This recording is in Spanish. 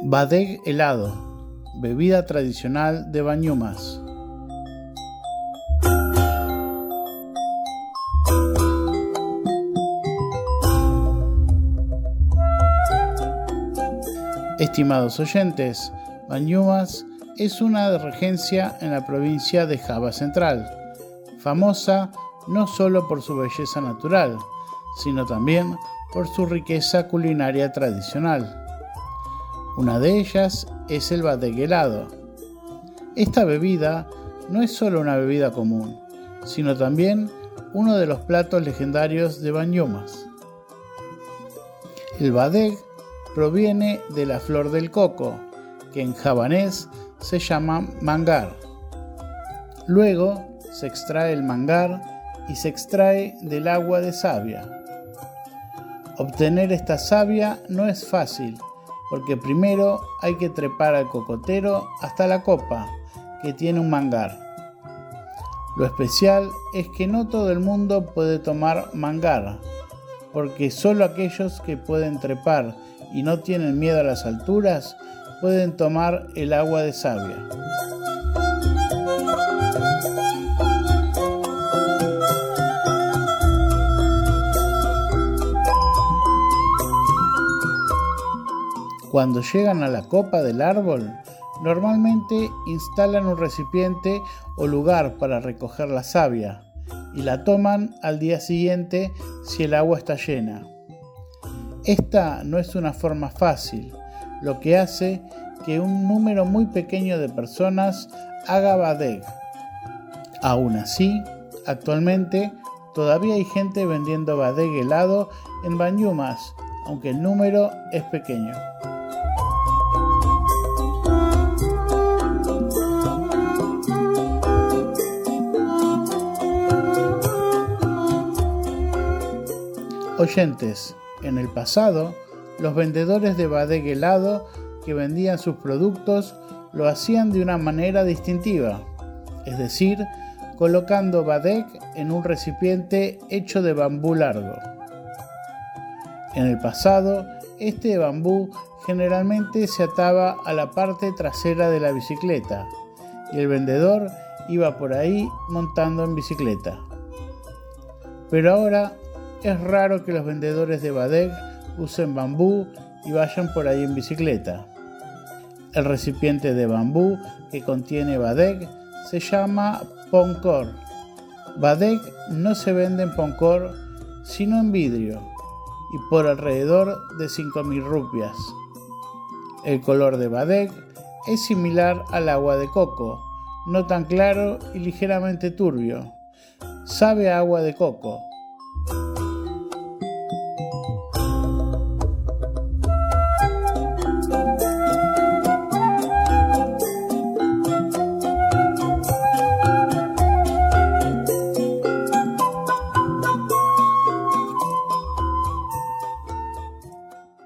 Badeg helado, bebida tradicional de Banyumas. Estimados oyentes, Banyumas es una regencia en la provincia de Java Central, famosa no solo por su belleza natural, sino también por su riqueza culinaria tradicional. Una de ellas es el badeg helado. Esta bebida no es solo una bebida común, sino también uno de los platos legendarios de Banyumas. El badeg proviene de la flor del coco, que en javanés se llama mangar. Luego se extrae el mangar y se extrae del agua de savia. Obtener esta savia no es fácil, porque primero hay que trepar al cocotero hasta la copa, que tiene un mangar. Lo especial es que no todo el mundo puede tomar mangar, porque solo aquellos que pueden trepar y no tienen miedo a las alturas pueden tomar el agua de savia. Cuando llegan a la copa del árbol, normalmente instalan un recipiente o lugar para recoger la savia y la toman al día siguiente si el agua está llena. Esta no es una forma fácil, lo que hace que un número muy pequeño de personas haga badeg. Aún así, actualmente todavía hay gente vendiendo badeg helado en Banyumas, aunque el número es pequeño. Oyentes, en el pasado, los vendedores de badeg helado que vendían sus productos lo hacían de una manera distintiva, es decir, colocando badeg en un recipiente hecho de bambú largo. En el pasado, este bambú generalmente se ataba a la parte trasera de la bicicleta y el vendedor iba por ahí montando en bicicleta. Pero ahora es raro que los vendedores de badeg usen bambú y vayan por ahí en bicicleta. El recipiente de bambú que contiene badeg se llama poncor. Badeg no se vende en poncor, sino en vidrio, y por alrededor de 5.000 rupias. El color de badeg es similar al agua de coco, no tan claro y ligeramente turbio. Sabe a agua de coco,